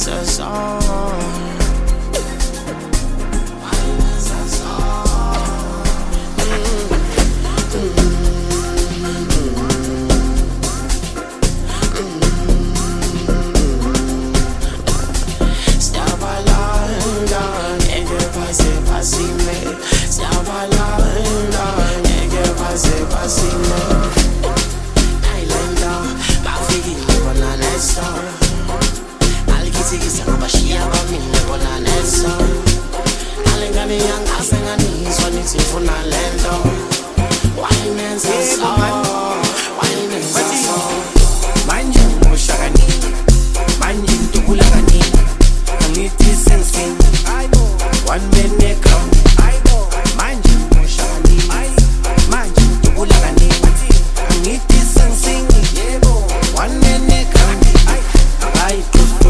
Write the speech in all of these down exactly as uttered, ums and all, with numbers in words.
a song. Wine is a song. Stop a London, et que passer facile. Stop a London, et que passer facile. Islander, bafiki ngibona neso. Alikithikisa ngoba shiya bamile bona neso. Alengane yangase nganiswa nithi ufuna lento. Wine and song, wine and song. Manje ngoshakani, manje ntukula kani. Angithi sing one minute come. Manje ngoshakani, manje ntukula kani. Angithi sing one minute come. I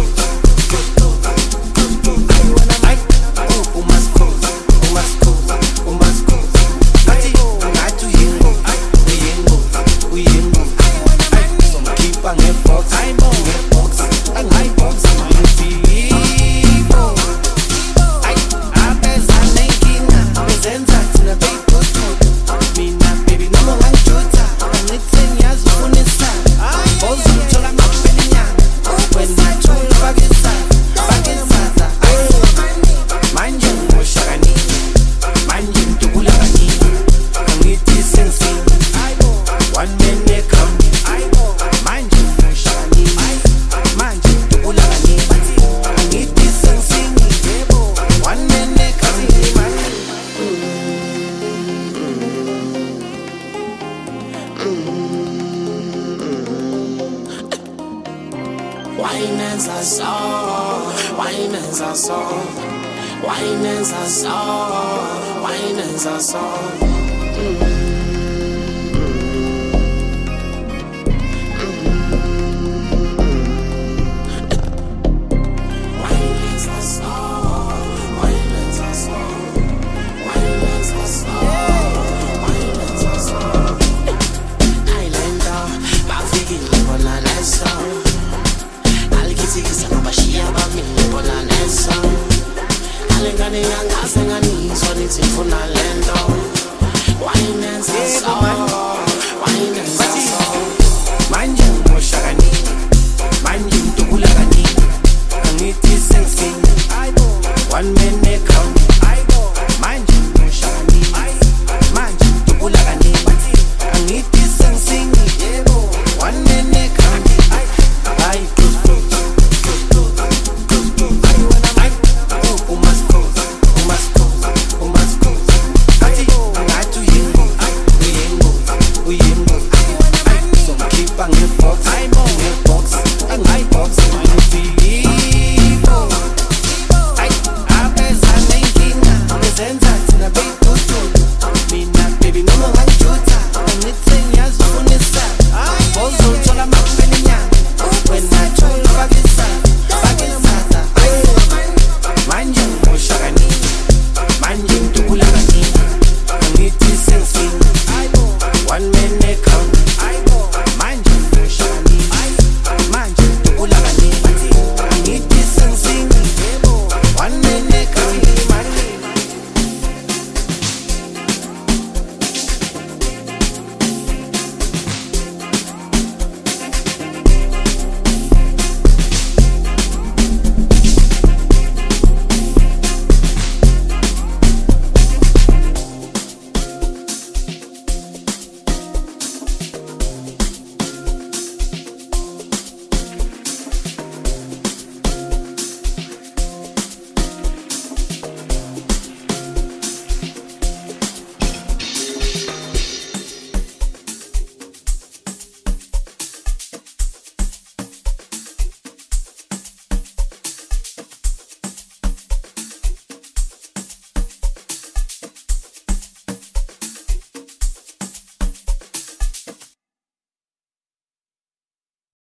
Wine is a song, wine is a song, wine is a song, wine is a song. Mm. Alengane yangase nganiswa nithi ufuna lento. Wine and song.